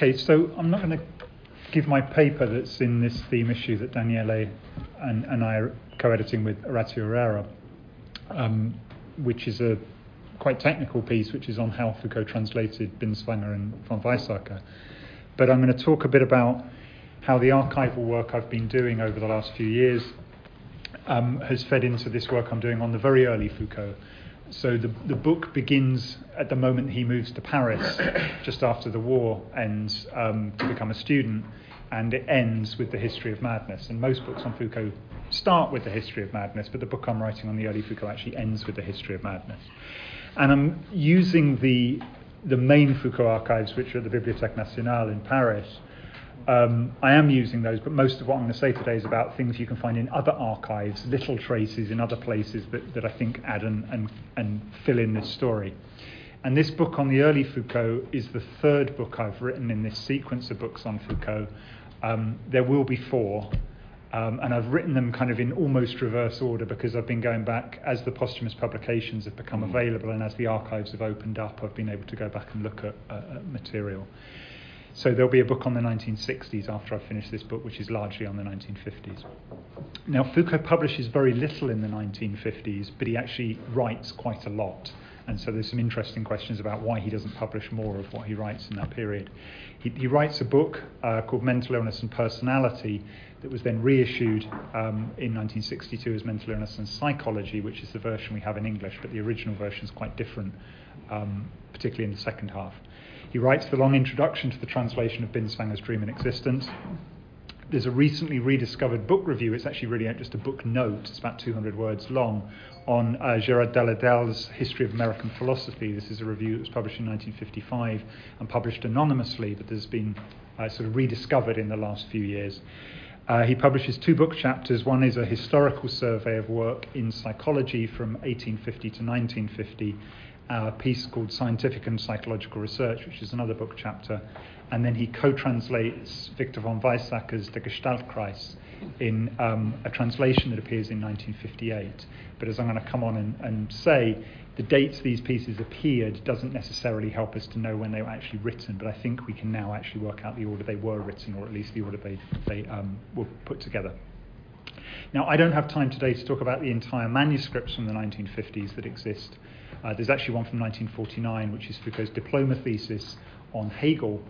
Okay, so I'm not going to give my paper that's in this theme issue that Daniele and I are co-editing with Orazio Herrera, which is a quite technical piece, which is on how Foucault translated Binswanger and von Weizsäcker. But I'm going to talk a bit about how the archival work I've been doing over the last few years has fed into this work I'm doing on the very early Foucault. So the book begins at the moment he moves to Paris, just after the war ends, to become a student, and it ends with the history of madness. And most books on Foucault start with the history of madness, but the book I'm writing on the early Foucault actually ends with the history of madness. And I'm using the main Foucault archives, which are at the Bibliothèque Nationale in Paris. I am using those, but most of what I'm going to say today is about things you can find in other archives, little traces in other places that I think add and fill in this story. And this book on the early Foucault is the third book I've written in this sequence of books on Foucault. There will be four, and I've written them kind of in almost reverse order because I've been going back as the posthumous publications have become available and as the archives have opened up, I've been able to go back and look at material. So there'll be a book on the 1960s after I finish this book, which is largely on the 1950s. Now, Foucault publishes very little in the 1950s, but he actually writes quite a lot. And so there's some interesting questions about why he doesn't publish more of what he writes in that period. He writes a book called Mental Illness and Personality that was then reissued in 1962 as Mental Illness and Psychology, which is the version we have in English, but the original version is quite different, particularly in the second half. He writes the long introduction to the translation of Binswanger's Dream and Existence. There's a recently rediscovered book review. It's actually really just a book note. It's about 200 words long on Gérard Daladel's History of American Philosophy. This is a review that was published in 1955 and published anonymously, but there's been sort of rediscovered in the last few years. He publishes two book chapters. One is a historical survey of work in psychology from 1850 to 1950, a piece called Scientific and Psychological Research, which is another book chapter. And then he co-translates Victor von Weizsäcker's Der Gestaltkreis in a translation that appears in 1958. But as I'm going to come on and say, the dates these pieces appeared doesn't necessarily help us to know when they were actually written, but I think we can now actually work out the order they were written, or at least the order they were put together. Now, I don't have time today to talk about the entire manuscripts from the 1950s that exist. There's actually one from 1949, which is Foucault's diploma thesis on Hegel,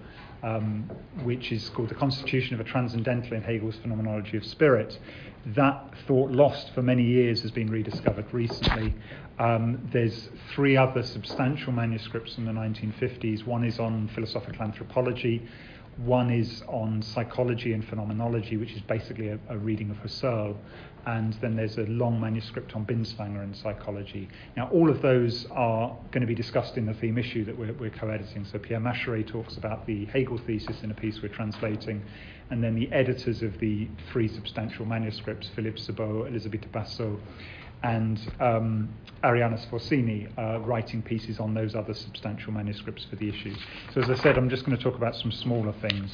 which is called The Constitution of a Transcendental in Hegel's Phenomenology of Spirit. That thought lost for many years has been rediscovered recently. There's three other substantial manuscripts from the 1950s. One is on philosophical anthropology. One is on psychology and phenomenology, which is basically a reading of Husserl. And then there's a long manuscript on Binswanger and psychology. Now, all of those are going to be discussed in the theme issue that we're co-editing. So Pierre Macheret talks about the Hegel thesis in a piece we're translating. And then the editors of the three substantial manuscripts, Philippe Sebot, Elisabetta Basso, and Arianna Sforzini, writing pieces on those other substantial manuscripts for the issue. So as I said, I'm just going to talk about some smaller things.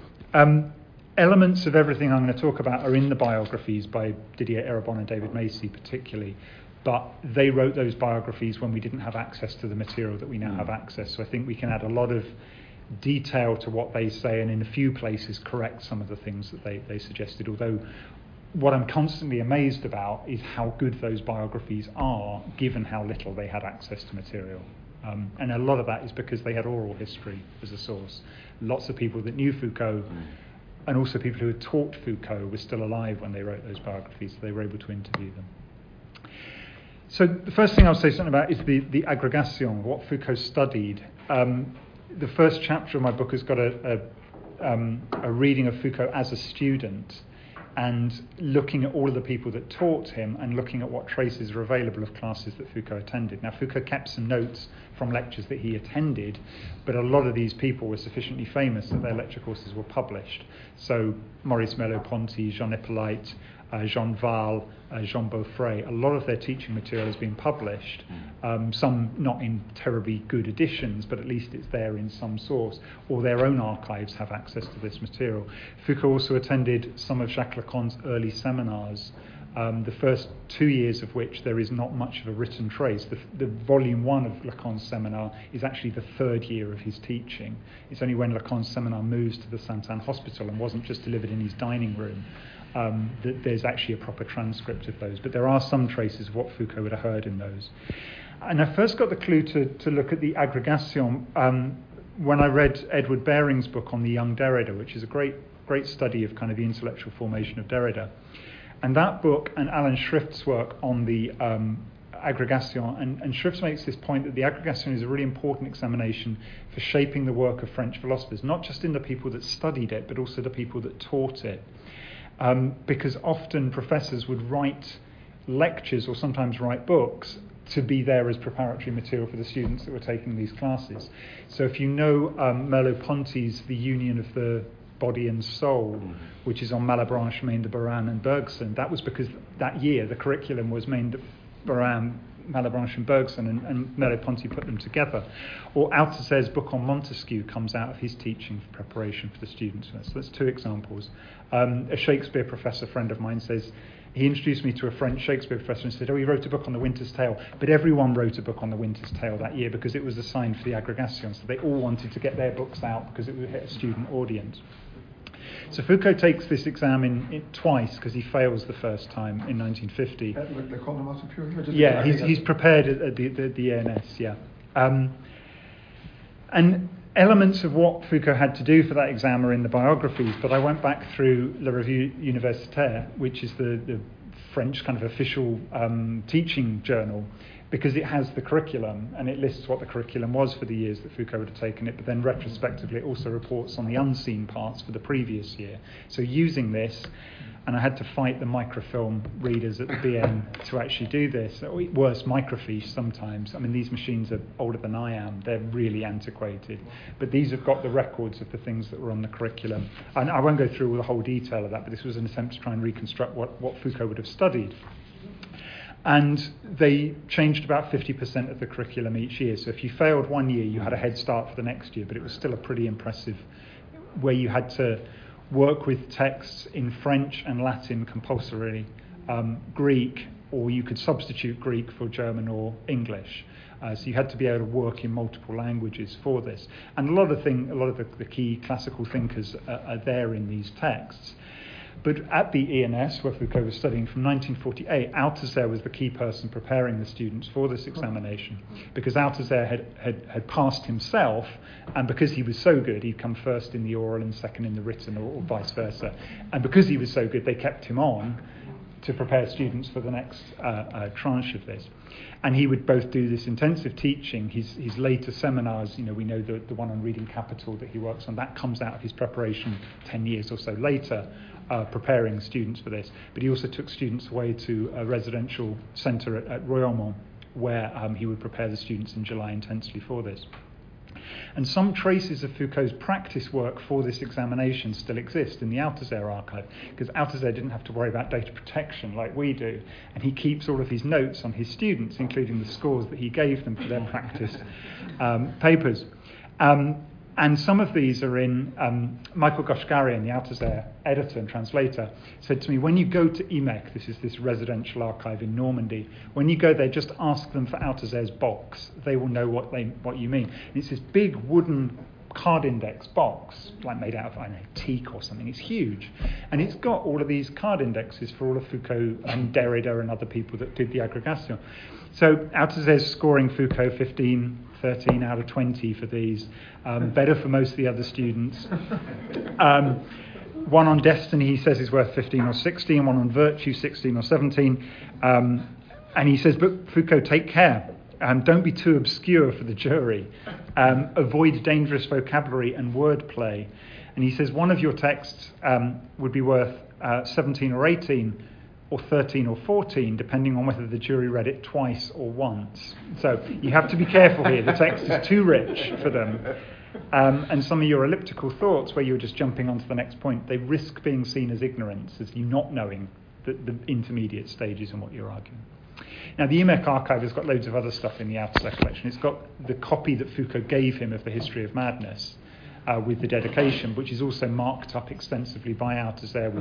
Elements of everything I'm going to talk about are in the biographies by Didier Eribon and David Macy particularly, but they wrote those biographies when we didn't have access to the material that we now have access. So I think we can add a lot of detail to what they say and in a few places correct some of the things that they suggested, although what I'm constantly amazed about is how good those biographies are, given how little they had access to material. And a lot of that is because they had oral history as a source. Lots of people that knew Foucault, and also people who had taught Foucault, were still alive when they wrote those biographies, so they were able to interview them. So the first thing I'll say something about is the agrégation, what Foucault studied. The first chapter of my book has got a reading of Foucault as a student, and looking at all of the people that taught him and looking at what traces are available of classes that Foucault attended. Now, Foucault kept some notes from lectures that he attended, but a lot of these people were sufficiently famous that their lecture courses were published. So Maurice Merleau-Ponty, Jean Hippolyte, Jean Val, Jean Beaufray, a lot of their teaching material has been published, some not in terribly good editions, but at least it's there in some source, or their own archives have access to this material. Foucault also attended some of Jacques Lacan's early seminars, the first 2 years of which there is not much of a written trace. The volume 1 of Lacan's seminar is actually the 3rd year of his teaching. It's only when Lacan's seminar moves to the Sainte-Anne Hospital and wasn't just delivered in his dining room that there's actually a proper transcript of those. But there are some traces of what Foucault would have heard in those. And I first got the clue to look at the aggregation when I read Edward Baring's book on the young Derrida, which is a great study of kind of the intellectual formation of Derrida. And that book and Alan Schrift's work on the aggregation, and Schrift makes this point that the aggregation is a really important examination for shaping the work of French philosophers, not just in the people that studied it, but also the people that taught it. Because often professors would write lectures or sometimes write books to be there as preparatory material for the students that were taking these classes. So if you know Merleau-Ponty's The Union of the Body and Soul, which is on Malebranche, Maine-de-Biran and Bergson, that was because that year the curriculum was Maine-de-Biran, Malebranche and Bergson, and Merleau-Ponty put them together. Or Althusser's book on Montesquieu comes out of his teaching for preparation for the students. So that's 2 examples. A Shakespeare professor friend of mine says, he introduced me to a French Shakespeare professor and said, he wrote a book on The Winter's Tale, but everyone wrote a book on The Winter's Tale that year because it was assigned for the aggregation, so they all wanted to get their books out because it would hit a student audience. So Foucault takes this exam in twice because he fails the first time in 1950. Yeah, he's prepared at the ENS, yeah. And elements of what Foucault had to do for that exam are in the biographies, but I went back through La Revue Universitaire, which is the French kind of official teaching journal, because it has the curriculum and it lists what the curriculum was for the years that Foucault would have taken it, but then retrospectively it also reports on the unseen parts for the previous year. So using this, and I had to fight the microfilm readers at the BN to actually do this. Or worse, microfiche sometimes. I mean, these machines are older than I am. They're really antiquated. But these have got the records of the things that were on the curriculum. And I won't go through the whole detail of that, but this was an attempt to try and reconstruct what Foucault would have studied. And they changed about 50% of the curriculum each year. So if you failed one year, you had a head start for the next year, but it was still a pretty impressive, where you had to work with texts in French and Latin compulsorily, Greek, or you could substitute Greek for German or English. So you had to be able to work in multiple languages for this. And a lot of the key classical thinkers are there in these texts. But at the ENS, where Foucault was studying from 1948, Althusser was the key person preparing the students for this examination, because Althusser had passed himself, and because he was so good, he'd come first in the oral and second in the written, or vice versa. And because he was so good, they kept him on to prepare students for the next tranche of this. And he would both do this intensive teaching, his later seminars, we know the one on reading Capital that he works on, that comes out of his preparation 10 years or so later, preparing students for this. But he also took students away to a residential centre at Royaumont, where he would prepare the students in July intensely for this. And some traces of Foucault's practice work for this examination still exist in the Althusser archive, because Althusser didn't have to worry about data protection like we do, and he keeps all of his notes on his students, including the scores that he gave them for their practice papers. And some of these are in, Michael Goshgarian, the Althusser editor and translator, said to me, when you go to IMEC, this is this residential archive in Normandy, when you go there, just ask them for Althusser's box. They will know what you mean. And it's this big wooden card index box, like made out of, I don't know, teak or something. It's huge. And it's got all of these card indexes for all of Foucault and Derrida and other people that did the aggregation. So Althusser's scoring Foucault 13 out of 20 for these, better for most of the other students. One on destiny, he says, is worth 15 or 16, one on virtue, 16 or 17. And he says, but Foucault, take care. Don't be too obscure for the jury. Avoid dangerous vocabulary and wordplay. And he says, one of your texts would be worth 17 or 18, or 13 or 14, depending on whether the jury read it twice or once. So you have to be careful here. The text is too rich for them. And some of your elliptical thoughts, where you're just jumping onto the next point, they risk being seen as ignorance, as you not knowing the intermediate stages in what you're arguing. Now, the IMEC archive has got loads of other stuff in the Althusser collection. It's got the copy that Foucault gave him of the History of Madness with the dedication, which is also marked up extensively by Althusser with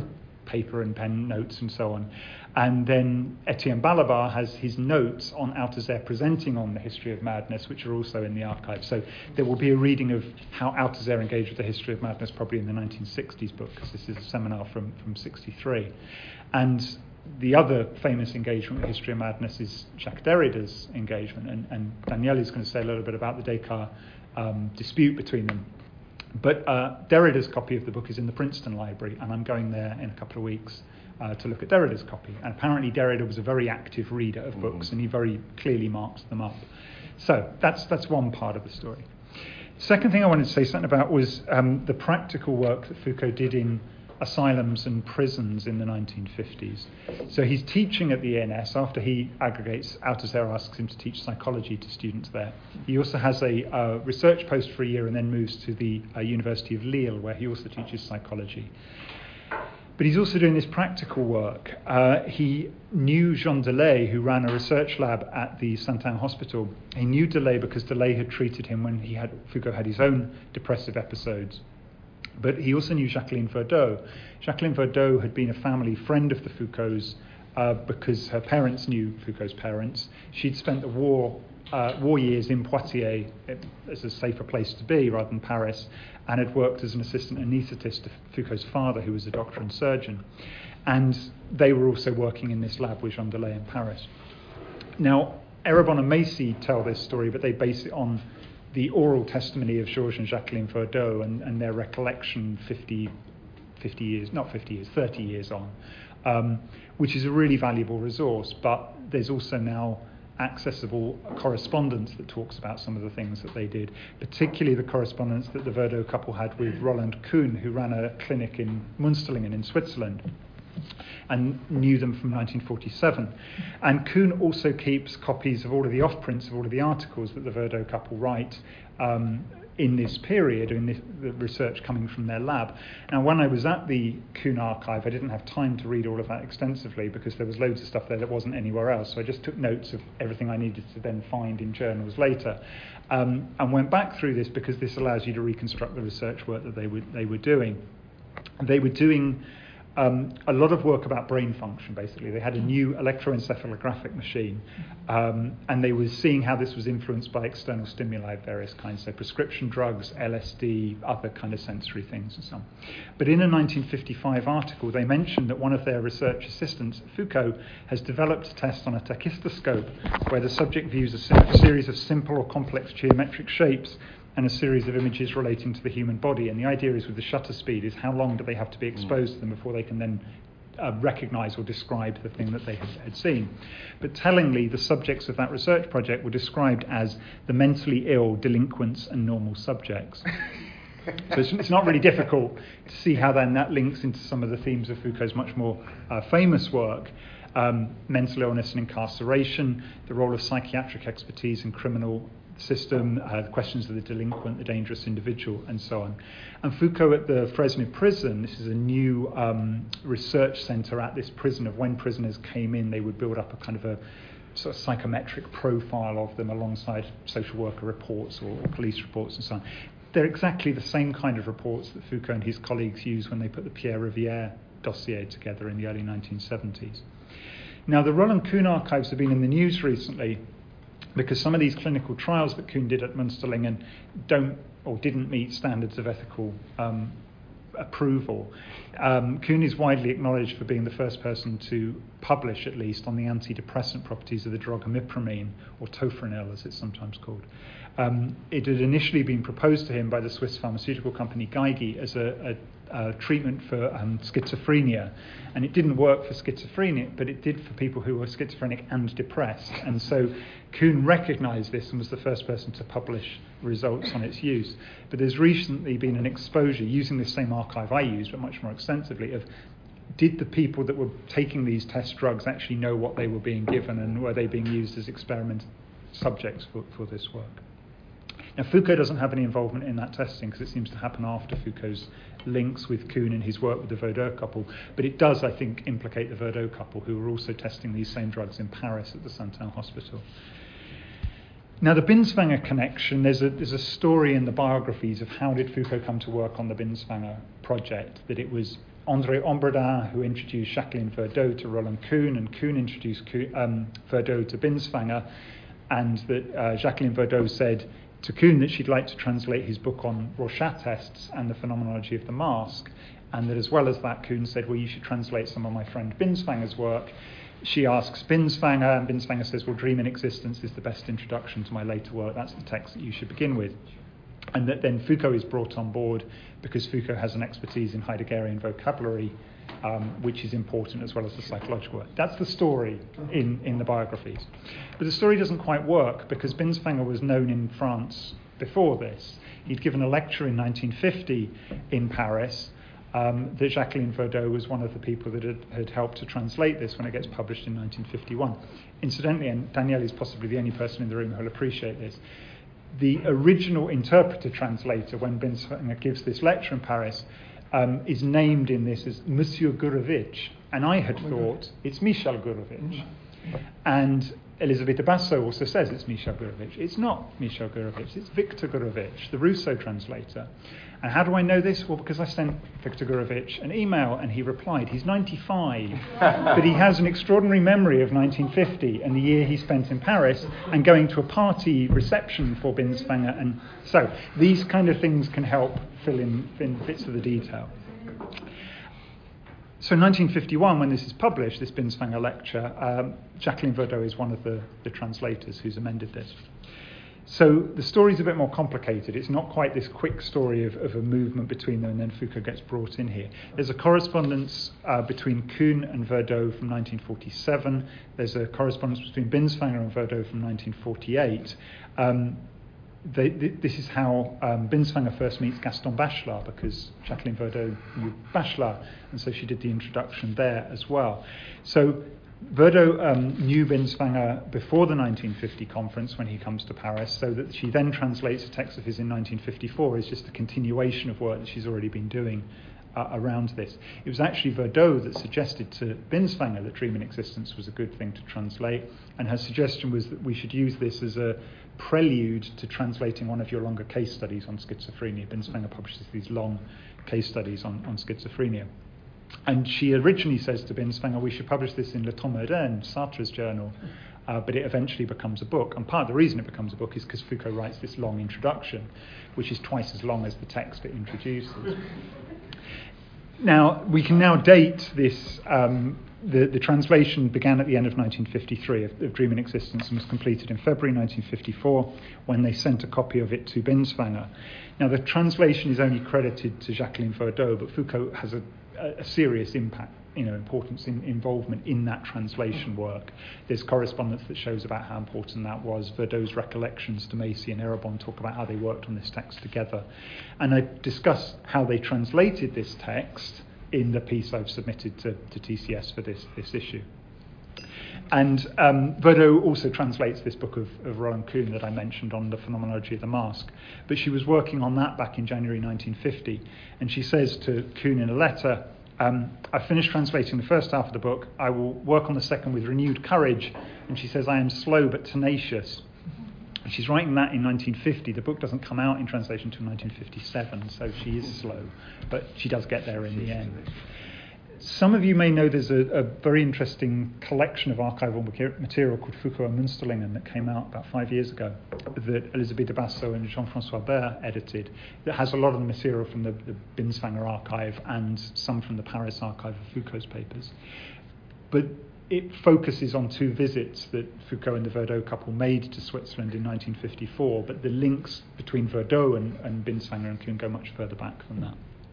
paper and pen notes and so on. And then Etienne Balibar has his notes on Althusser presenting on the history of madness, which are also in the archive. So there will be a reading of how Althusser engaged with the history of madness probably in the 1960s book, because this is a seminar from 63. And the other famous engagement with history of madness is Jacques Derrida's engagement, and Daniele is going to say a little bit about the Descartes dispute between them. But Derrida's copy of the book is in the Princeton Library, and I'm going there in a couple of weeks to look at Derrida's copy. And apparently Derrida was a very active reader of books, and he very clearly marks them up. So that's one part of the story. Second thing I wanted to say something about was the practical work that Foucault did in asylums and prisons in the 1950s. So he's teaching at the ENS after he aggregates. Althusser asks him to teach psychology to students there. He also has a research post for a year and then moves to the University of Lille, where he also teaches psychology. But he's also doing this practical work. He knew Jean Delay, who ran a research lab at the Saint-Anne Hospital. He knew Delay because Delay had treated him when Foucault had his own depressive episodes. But he also knew Jacqueline Verdeau. Jacqueline Verdeau had been a family friend of the Foucaults because her parents knew Foucault's parents. She'd spent the war years in Poitiers as a safer place to be rather than Paris, and had worked as an assistant anaesthetist to Foucault's father, who was a doctor and surgeon. And they were also working in this lab with Jean Delay in Paris. Now, Erebon and Macy tell this story, but they base it on the oral testimony of Georges and Jacqueline Verdeau and their recollection 30 years on, which is a really valuable resource. But there's also now accessible correspondence that talks about some of the things that they did, particularly the correspondence that the Verdeau couple had with Roland Kuhn, who ran a clinic in Münsterlingen in Switzerland, and knew them from 1947. And Kuhn also keeps copies of all of the off-prints of all of the articles that the Verdeau couple write in this period, in the research coming from their lab. Now, when I was at the Kuhn archive, I didn't have time to read all of that extensively because there was loads of stuff there that wasn't anywhere else. So I just took notes of everything I needed to then find in journals later, and went back through this because this allows you to reconstruct the research work that they were doing. They were doing a lot of work about brain function, basically. They had a new electroencephalographic machine, and they were seeing how this was influenced by external stimuli of various kinds, so prescription drugs, LSD, other kind of sensory things and so on. But in a 1955 article, they mentioned that one of their research assistants, Foucault, has developed a test on a tachistoscope where the subject views a series of simple or complex geometric shapes and a series of images relating to the human body. And the idea is with the shutter speed is how long do they have to be exposed to them before they can then recognize or describe the thing that they had seen. But tellingly, the subjects of that research project were described as the mentally ill, delinquents, and normal subjects. So it's not really difficult to see how then that links into some of the themes of Foucault's much more famous work. Mental illness and incarceration, the role of psychiatric expertise in criminal system, the questions of the delinquent, the dangerous individual, and so on. And Foucault at the Fresnes prison, this is a new research centre at this prison of when prisoners came in, they would build up a kind of a sort of psychometric profile of them alongside social worker reports or police reports and so on. They're exactly the same kind of reports that Foucault and his colleagues used when they put the Pierre Rivière dossier together in the early 1970s. Now, the Roland Kuhn archives have been in the news recently because some of these clinical trials that Kuhn did at Münsterlingen didn't meet standards of ethical approval. Kuhn is widely acknowledged for being the first person to publish, at least, on the antidepressant properties of the drug imipramine, or tofranil as it's sometimes called. It had initially been proposed to him by the Swiss pharmaceutical company Geigy as a treatment for schizophrenia, and it didn't work for schizophrenia, but it did for people who were schizophrenic and depressed. And so Kuhn recognised this and was the first person to publish results on its use. But there's recently been an exposure using the same archive I used, but much more extensively, of did the people that were taking these test drugs actually know what they were being given, and were they being used as experiment subjects for this work? Now, Foucault doesn't have any involvement in that testing because it seems to happen after Foucault's links with Kuhn and his work with the Verdeau couple, but it does, I think, implicate the Verdeau couple, who were also testing these same drugs in Paris at the Saint-Anne Hospital. Now, the Binswanger connection, there's a story in the biographies of how did Foucault come to work on the Binswanger project, that it was André Ombredin, who introduced Jacqueline Verdeaux to Roland Kuhn, and Kuhn introduced Verdeaux to Binswanger, and that Jacqueline Verdeaux said to Kuhn that she'd like to translate his book on Rorschach tests and the phenomenology of the mask, and that as well as that, Kuhn said, well, you should translate some of my friend Binswanger's work. She asks Binswanger, and Binswanger says, well, Dream in Existence is the best introduction to my later work. That's the text that you should begin with. And that then Foucault is brought on board because Foucault has an expertise in Heideggerian vocabulary, which is important as well as the psychological work. That's the story in the biographies. But the story doesn't quite work because Binswanger was known in France before this. He'd given a lecture in 1950 in Paris that Jacqueline Verdeaux was one of the people that had helped to translate this when it gets published in 1951. Incidentally, and Danielle is possibly the only person in the room who will appreciate this, the original interpreter translator, when Binswanger gives this lecture in Paris, is named in this as Monsieur Gurevitch, and I had thought it's Michel Gurevitch. And Elisabeth de Basso also says it's Michel Gurevitch. It's not Michel Gurevitch, it's Victor Gurevitch, the Rousseau translator. And how do I know this? Well, because I sent Victor Gurevitch an email and he replied. He's 95, but he has an extraordinary memory of 1950 and the year he spent in Paris and going to a party reception for Binswanger. And so these kind of things can help fill in bits of the detail. So in 1951, when this is published, this Binswanger lecture, Jacqueline Verdeaux is one of the translators who's amended this. So the story's a bit more complicated. It's not quite this quick story of a movement between them and then Foucault gets brought in here. There's a correspondence between Kuhn and Verdeaux from 1947. There's a correspondence between Binswanger and Verdeaux from 1948. This is how Binswanger first meets Gaston Bachelard, because Jacqueline Verdeaux knew Bachelard, and so she did the introduction there as well. So Verdeaux knew Binswanger before the 1950 conference when he comes to Paris, so that she then translates a text of his in 1954 is just a continuation of work that she's already been doing around this. It was actually Verdeaux that suggested to Binswanger that Dream in Existence was a good thing to translate, and her suggestion was that we should use this as a prelude to translating one of your longer case studies on schizophrenia. Binswanger publishes these long case studies on schizophrenia. And she originally says to Binswanger, we should publish this in Le Temps Moderne, Sartre's journal, but it eventually becomes a book. And part of the reason it becomes a book is because Foucault writes this long introduction, which is twice as long as the text it introduces. Now, we can now date this. The translation began at the end of 1953 of Dream in Existence and was completed in February 1954 when they sent a copy of it to Binswanger. Now, the translation is only credited to Jacqueline Verdeaux, but Foucault has a serious impact, importance in involvement in that translation work. There's correspondence that shows about how important that was. Verdeaux's recollections to Macy and Eribon talk about how they worked on this text together. And I discuss how they translated this text in the piece I've submitted to TCS for this issue. And Verdeaux also translates this book of Roland Kuhn that I mentioned on the phenomenology of the mask. But she was working on that back in January 1950. And she says to Kuhn in a letter, I finished translating the first half of the book. I will work on the second with renewed courage. And she says, I am slow but tenacious. And she's writing that in 1950. The book doesn't come out in translation until 1957, so she is slow. But she does get there in the end. Some of you may know there's a very interesting collection of archival material called Foucault and Münsterlingen that came out about 5 years ago that Elisabeth de Basso and Jean-François Baer edited that has a lot of the material from the Binswanger archive and some from the Paris archive of Foucault's papers. But it focuses on two visits that Foucault and the Verdeaux couple made to Switzerland in 1954, but the links between Verdeaux and Binswanger and Kuhn go much further back than that.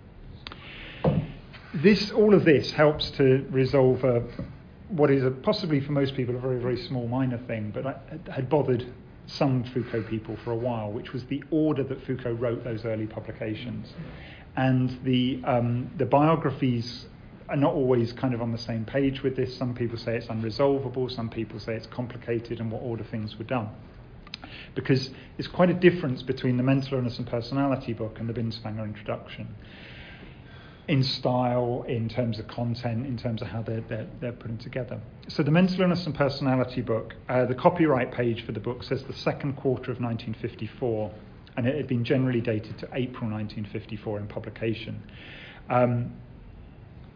All of this helps to resolve what is possibly for most people a very, very small minor thing, but had bothered some Foucault people for a while, which was the order that Foucault wrote those early publications. And the biographies are not always kind of on the same page with this. Some people say it's unresolvable, some people say it's complicated and what order things were done. Because there's quite a difference between the Mental Illness and Personality book and the Binswanger introduction. In style, in terms of content, in terms of how they're putting together. So the Mental Illness and Personality book, the copyright page for the book says the second quarter of 1954, and it had been generally dated to April 1954 in publication.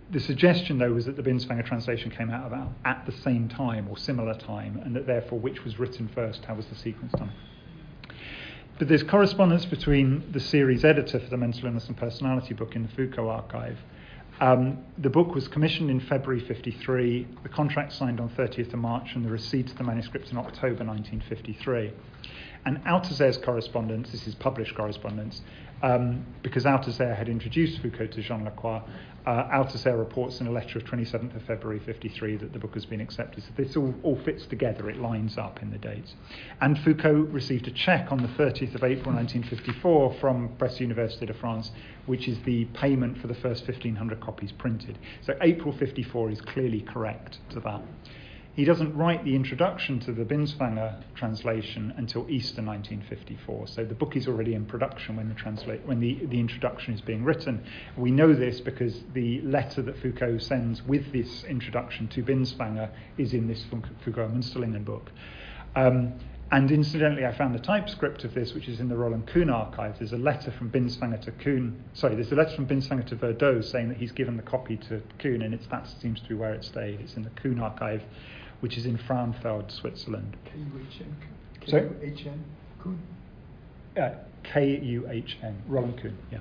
The suggestion, though, was that the Binswanger translation came out about at the same time or similar time, and that therefore which was written first, how was the sequence done. But there's correspondence between the series editor for the Mental Illness and Personality book in the Foucault archive. The book was commissioned in February 1953, the contract signed on 30th of March, and the receipt of the manuscript in October 1953. And Althusser's correspondence, this is published correspondence, because Althusser had introduced Foucault to Jean Lacroix, Althusser reports in a letter of 27th of February 1953 that the book has been accepted. So this all fits together, it lines up in the dates. And Foucault received a cheque on the 30th of April 1954 from Presse Université de France, which is the payment for the first 1,500 copies printed. So April 1954 is clearly correct to that. He doesn't write the introduction to the Binswanger translation until Easter 1954. So the book is already in production when the introduction is being written. We know this because the letter that Foucault sends with this introduction to Binswanger is in this Foucault-Münsterlingen book. And incidentally, I found the typescript of this, which is in the Roland Kuhn archive. There's a letter from Binswanger to there's a letter from Binswanger to Verdot saying that he's given the copy to Kuhn, and that seems to be where it stayed. It's in the Kuhn archive, which is in Frauenfeld, Switzerland. K-U-H-N? Kuhn? K-U-H-N, Roland Kuhn, yeah.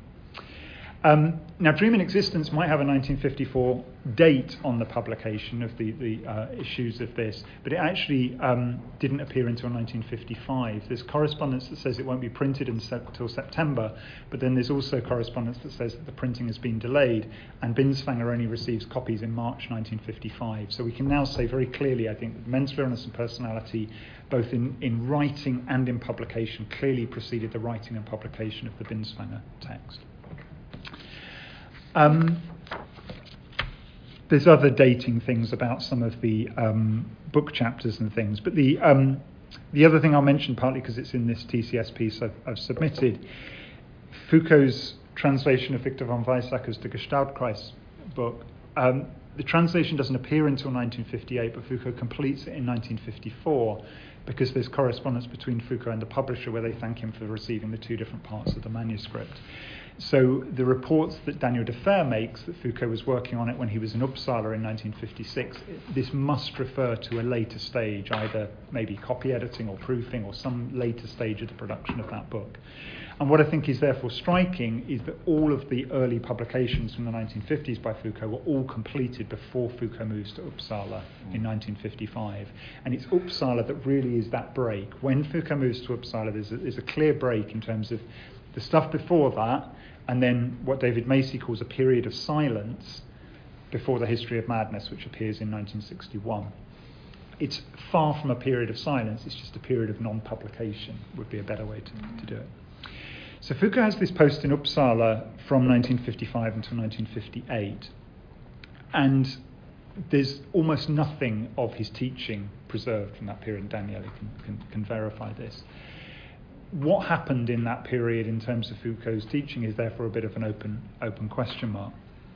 Now, Dream in Existence might have a 1954 date on the publication of the issues of this, but it actually didn't appear until 1955. There's correspondence that says it won't be printed until September, but then there's also correspondence that says that the printing has been delayed, and Binswanger only receives copies in March 1955. So we can now say very clearly, I think, that Mental Illness and Personality, both in writing and in publication, clearly preceded the writing and publication of the Binswanger text. There's other dating things about some of the book chapters and things, but the other thing I'll mention, partly because it's in this TCS piece I've submitted, Foucault's translation of Victor von Weizsäcker's De Gestaltkreis book. The translation doesn't appear until 1958, but Foucault completes it in 1954 because there's correspondence between Foucault and the publisher where they thank him for receiving the two different parts of the manuscript. So the reports that Daniel Defer makes that Foucault was working on it when he was in Uppsala in 1956, this must refer to a later stage, either maybe copy editing or proofing or some later stage of the production of that book. And what I think is therefore striking is that all of the early publications from the 1950s by Foucault were all completed before Foucault moves to Uppsala in 1955. And it's Uppsala that really is that break. When Foucault moves to Uppsala, there's a clear break in terms of the stuff before that, and then what David Macy calls a period of silence before the History of Madness, which appears in 1961. It's far from a period of silence, it's just a period of non-publication, would be a better way to do it. So Foucault has this post in Uppsala from 1955 until 1958, and there's almost nothing of his teaching preserved from that period, and Daniele can verify this. What happened in that period in terms of Foucault's teaching is therefore a bit of an open question mark.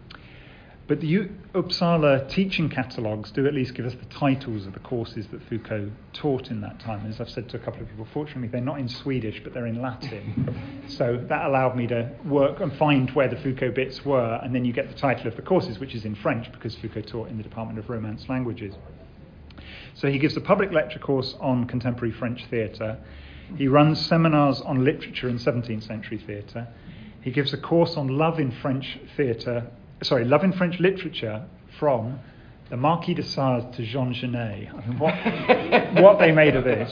But the Uppsala teaching catalogues do at least give us the titles of the courses that Foucault taught in that time. As I've said to a couple of people, fortunately they're not in Swedish, but they're in Latin. So that allowed me to work and find where the Foucault bits were, and then you get the title of the courses, which is in French, because Foucault taught in the Department of Romance Languages. So he gives a public lecture course on contemporary French theatre. He runs seminars on literature in 17th century theatre. He gives a course on love in French literature from the Marquis de Sade to Jean Genet. I mean, what they made of this.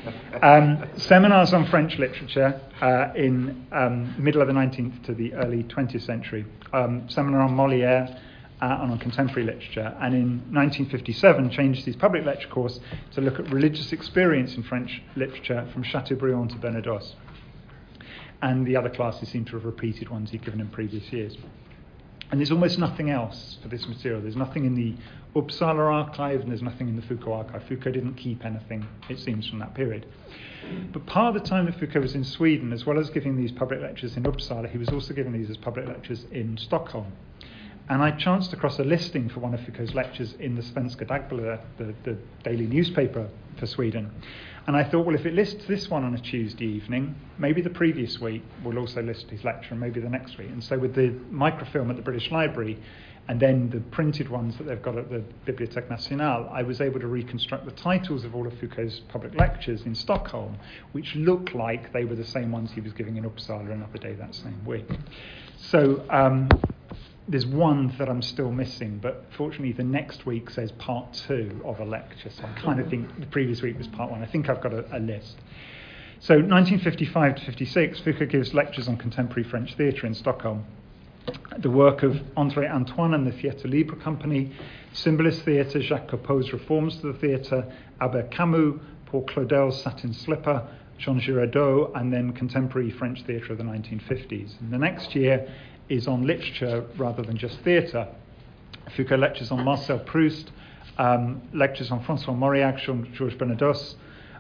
Seminars on French literature in middle of the 19th to the early 20th century. Seminar on Molière and on contemporary literature. And in 1957 changed his public lecture course to look at religious experience in French literature from Chateaubriand to Bernadotte. And the other classes seem to have repeated ones he'd given in previous years. And there's almost nothing else for this material. There's nothing in the Uppsala archive, and there's nothing in the Foucault archive. Foucault didn't keep anything, it seems, from that period. But part of the time that Foucault was in Sweden, as well as giving these public lectures in Uppsala, he was also giving these as public lectures in Stockholm. And I chanced across a listing for one of Foucault's lectures in the Svenska Dagbladet, the daily newspaper for Sweden. And I thought, well, if it lists this one on a Tuesday evening, maybe the previous week will also list his lecture, and maybe the next week. And so with the microfilm at the British Library, and then the printed ones that they've got at the Bibliothèque Nationale, I was able to reconstruct the titles of all of Foucault's public lectures in Stockholm, which look like they were the same ones he was giving in Uppsala another day that same week. So there's one that I'm still missing, but fortunately the next week says part 2 of a lecture, so I kind of think the previous week was part 1. I think I've got a list. So 1955 to 56, Foucault gives lectures on contemporary French theatre in Stockholm. The work of André Antoine and the Theatre Libre Company, Symbolist Theatre, Jacques Copeau's reforms to the theatre, Albert Camus, Paul Claudel's Satin Slipper, Jean Giraudoux, and then contemporary French theatre of the 1950s. And the next year is on literature rather than just theatre. Foucault lectures on Marcel Proust, lectures on François Mauriac, Georges Bernadotte,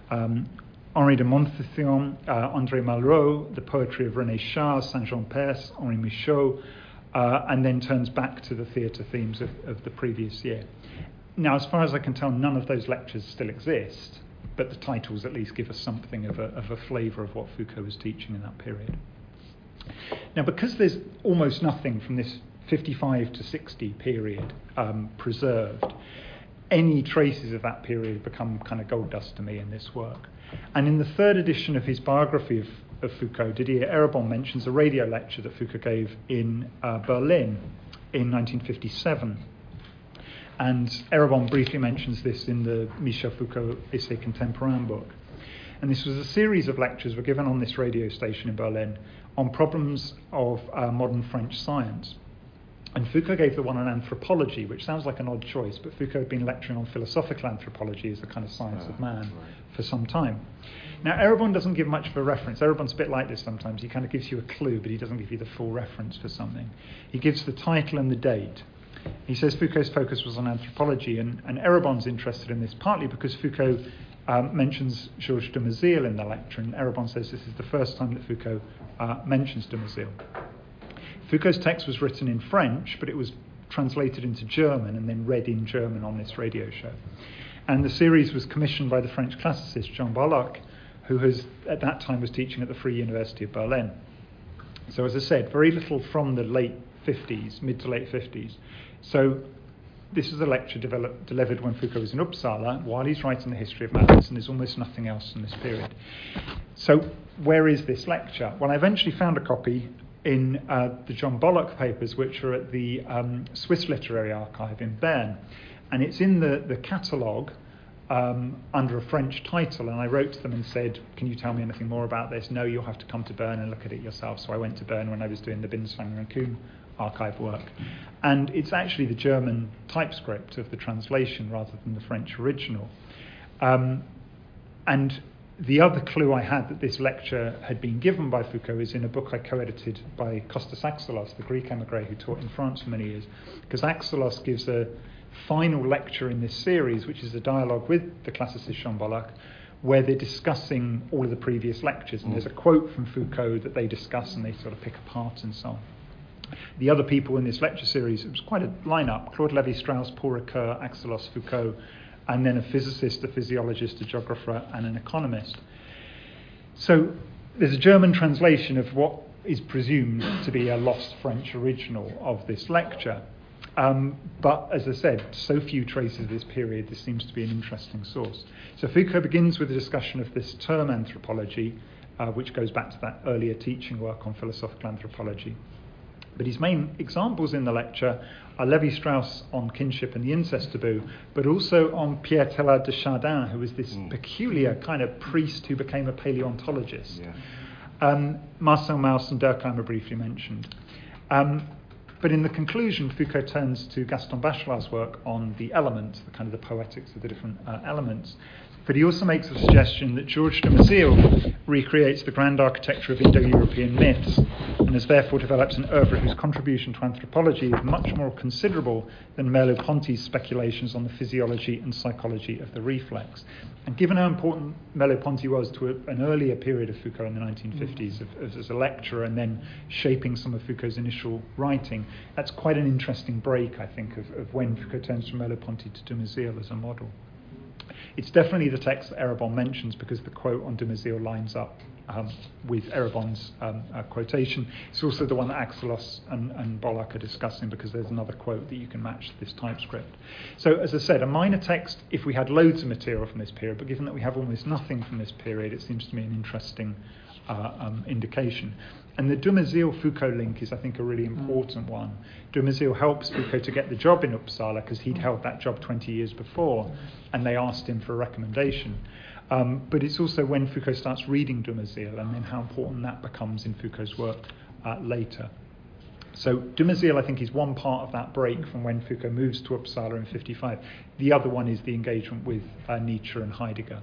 Henri de Montfaucon, André Malraux, the poetry of René Char, Saint-Jean Perse, Henri Michaud, and then turns back to the theatre themes of the previous year. Now, as far as I can tell, none of those lectures still exist, but the titles at least give us something of a flavour of what Foucault was teaching in that period. Now, because there's almost nothing from this 55 to 60 period preserved, any traces of that period become kind of gold dust to me in this work. And in the third edition of his biography of Foucault, Didier Eribon mentions a radio lecture that Foucault gave in Berlin in 1957. And Eribon briefly mentions this in the Michel Foucault Essai Contemporain book. And this was a series of lectures were given on this radio station in Berlin on problems of modern French science. And Foucault gave the one on anthropology, which sounds like an odd choice, but Foucault had been lecturing on philosophical anthropology as the kind of science of man for some time. Now, Eribon doesn't give much of a reference. Eribon's a bit like this sometimes. He kind of gives you a clue, but he doesn't give you the full reference for something. He gives the title and the date. He says Foucault's focus was on anthropology, and Eribon's interested in this partly because Foucault mentions Georges Dumézil in the lecture, and Eribon says this is the first time that Foucault mentions Dumézil. Foucault's text was written in French, but it was translated into German and then read in German on this radio show. And the series was commissioned by the French classicist Jean Barlock, who at that time was teaching at the Free University of Berlin. So as I said, very little from the late 50s, mid to late 50s. So this is a lecture delivered when Foucault was in Uppsala while he's writing the history of madness, and there's almost nothing else in this period. So where is this lecture? Well, I eventually found a copy in the John Bollock papers, which are at the Swiss Literary Archive in Bern. And it's in the catalogue under a French title. And I wrote to them and said, can you tell me anything more about this? No, you'll have to come to Bern and look at it yourself. So I went to Bern when I was doing the Binswanger and Kuhn archive work. And it's actually the German typescript of the translation rather than the French original. And the other clue I had that this lecture had been given by Foucault is in a book I co-edited by Kostas Axelos, the Greek emigre who taught in France for many years, because Axelos gives a final lecture in this series, which is a dialogue with the classicist Jean Bollock, where they're discussing all of the previous lectures, and there's a quote from Foucault that they discuss and they sort of pick apart and so on. The other people in this lecture series, it was quite a lineup: Claude Lévi-Strauss, Paul Ricoeur, Axelos, Foucault, and then a physicist, a physiologist, a geographer, and an economist. So there's a German translation of what is presumed to be a lost French original of this lecture. But as I said, so few traces of this period, this seems to be an interesting source. So Foucault begins with a discussion of this term anthropology, which goes back to that earlier teaching work on philosophical anthropology. But his main examples in the lecture are Lévi-Strauss on kinship and the incest taboo, but also on Pierre Teilhard de Chardin, who was this peculiar kind of priest who became a paleontologist. Yeah. Marcel Mauss and Durkheim are briefly mentioned. But in the conclusion, Foucault turns to Gaston Bachelard's work on the elements, the kind of the poetics of the different elements. But he also makes a suggestion that Georges Dumézil recreates the grand architecture of Indo-European myths and has therefore developed an oeuvre whose contribution to anthropology is much more considerable than Merleau-Ponty's speculations on the physiology and psychology of the reflex. And given how important Merleau-Ponty was to an earlier period of Foucault in the 1950s as a lecturer and then shaping some of Foucault's initial writing, that's quite an interesting break, I think, of when Foucault turns from Merleau-Ponty to Dumézil as a model. It's definitely the text that Eribon mentions because the quote on Dumézil lines up with Eribon's quotation. It's also the one that Axelos and Bollock are discussing because there's another quote that you can match to this TypeScript. So, as I said, a minor text if we had loads of material from this period, but given that we have almost nothing from this period, it seems to me an interesting indication. And the Dumézil-Foucault link is, I think, a really important one. Dumézil helps Foucault to get the job in Uppsala because he'd held that job 20 years before, and they asked him for a recommendation. But it's also when Foucault starts reading Dumézil and then how important that becomes in Foucault's work later. So Dumézil, I think, is one part of that break from when Foucault moves to Uppsala in 1955. The other one is the engagement with Nietzsche and Heidegger.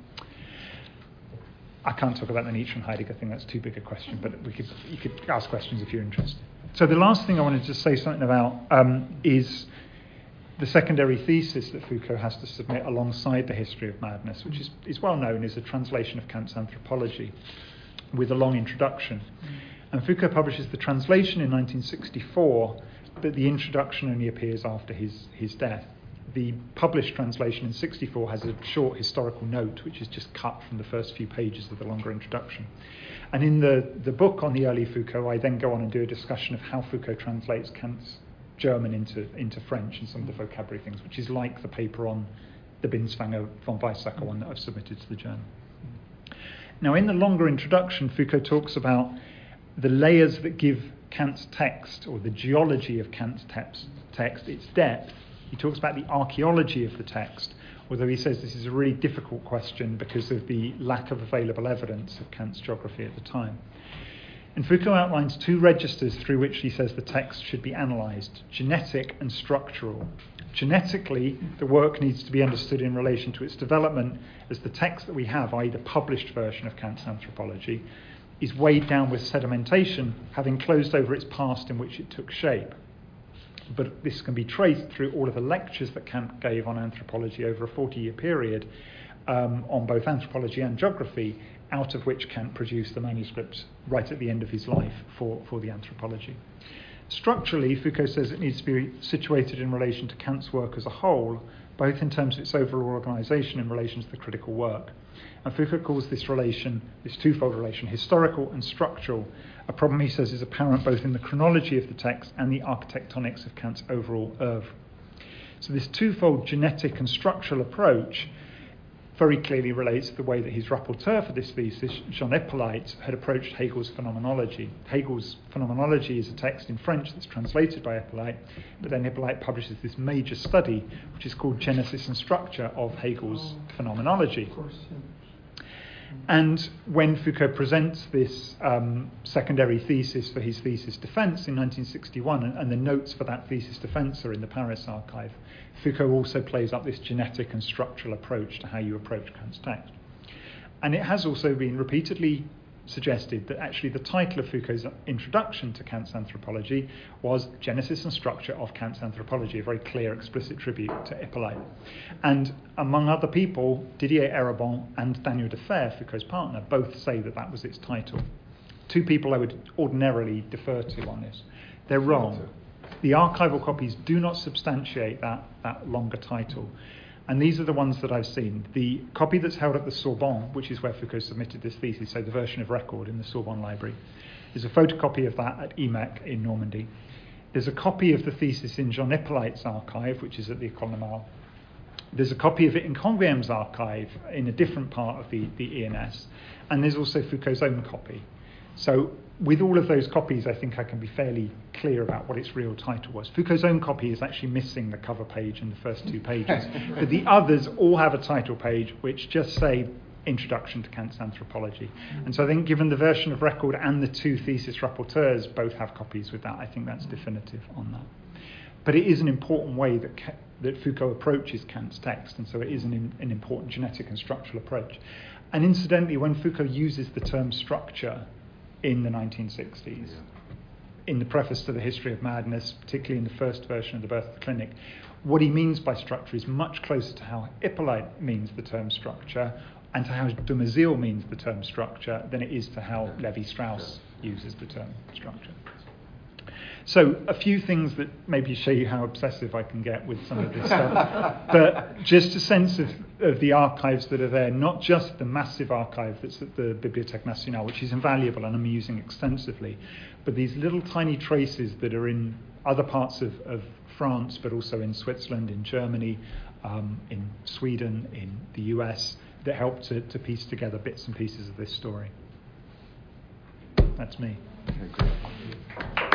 I can't talk about the Nietzsche and Heidegger thing, that's too big a question, but you could ask questions if you're interested. So the last thing I wanted to say something about is the secondary thesis that Foucault has to submit alongside the History of Madness, which is well known as a translation of Kant's Anthropology with a long introduction. And Foucault publishes the translation in 1964, but the introduction only appears after his death. The published translation in 1964 has a short historical note, which is just cut from the first few pages of the longer introduction. And in the book on the early Foucault, I then go on and do a discussion of how Foucault translates Kant's German into French and some of the vocabulary things, which is like the paper on the Binswanger von Weizsäcker one that I've submitted to the journal. Now, in the longer introduction, Foucault talks about the layers that give Kant's text, or the geology of Kant's text, its depth. He talks about the archaeology of the text, although he says this is a really difficult question because of the lack of available evidence of Kant's geography at the time. And Foucault outlines two registers through which he says the text should be analysed, genetic and structural. Genetically, the work needs to be understood in relation to its development as the text that we have, i.e. the published version of Kant's Anthropology, is weighed down with sedimentation, having closed over its past in which it took shape. But this can be traced through all of the lectures that Kant gave on anthropology over a 40-year period on both anthropology and geography, out of which Kant produced the manuscripts right at the end of his life for the Anthropology. Structurally, Foucault says it needs to be situated in relation to Kant's work as a whole, both in terms of its overall organisation in relation to the critical work. And Foucault calls this relation, this twofold relation, historical and structural, a problem he says is apparent both in the chronology of the text and the architectonics of Kant's overall oeuvre. So this twofold genetic and structural approach very clearly relates to the way that his rapporteur for this thesis, Jean Hippolyte, had approached Hegel's Phenomenology. Hegel's Phenomenology is a text in French that's translated by Hippolyte, but then Hippolyte publishes this major study, which is called Genesis and Structure of Hegel's Phenomenology. Of course, yeah. And when Foucault presents this secondary thesis for his thesis defence in 1961, and the notes for that thesis defence are in the Paris archive, Foucault also plays up this genetic and structural approach to how you approach Kant's text. And it has also been repeatedly suggested that actually the title of Foucault's introduction to Kant's Anthropology was Genesis and Structure of Kant's Anthropology, a very clear, explicit tribute to Hippolyte. And among other people, Didier Eribon and Daniel Defer, Foucault's partner, both say that that was its title. Two people I would ordinarily defer to on this. They're wrong. The archival copies do not substantiate that longer title. And these are the ones that I've seen. The copy that's held at the Sorbonne, which is where Foucault submitted this thesis, so the version of record in the Sorbonne Library, there's a photocopy of that at IMEC in Normandy. There's a copy of the thesis in Jean Hippolyte's archive, which is at the École Normale. There's a copy of it in Canguilhem's archive in a different part of the ENS. And there's also Foucault's own copy. So with all of those copies, I think I can be fairly clear about what its real title was. Foucault's own copy is actually missing the cover page and the first two pages. But the others all have a title page which just say Introduction to Kant's Anthropology. And so I think given the version of record and the two thesis rapporteurs both have copies with that, I think that's definitive on that. But it is an important way that Foucault approaches Kant's text, and so it is an important genetic and structural approach. And incidentally, when Foucault uses the term structure, in the 1960s. In the preface to The History of Madness, particularly in the first version of The Birth of the Clinic, what he means by structure is much closer to how Hippolyte means the term structure and to how de Maisille means the term structure than it is to how Levi-Strauss uses the term structure. So a few things that maybe show you how obsessive I can get with some of this stuff, but just a sense of the archives that are there, not just the massive archive that's at the Bibliothèque Nationale, which is invaluable and I'm using extensively, but these little tiny traces that are in other parts of France, but also in Switzerland, in Germany, in Sweden, in the US, that help to piece together bits and pieces of this story. That's me. Okay, great.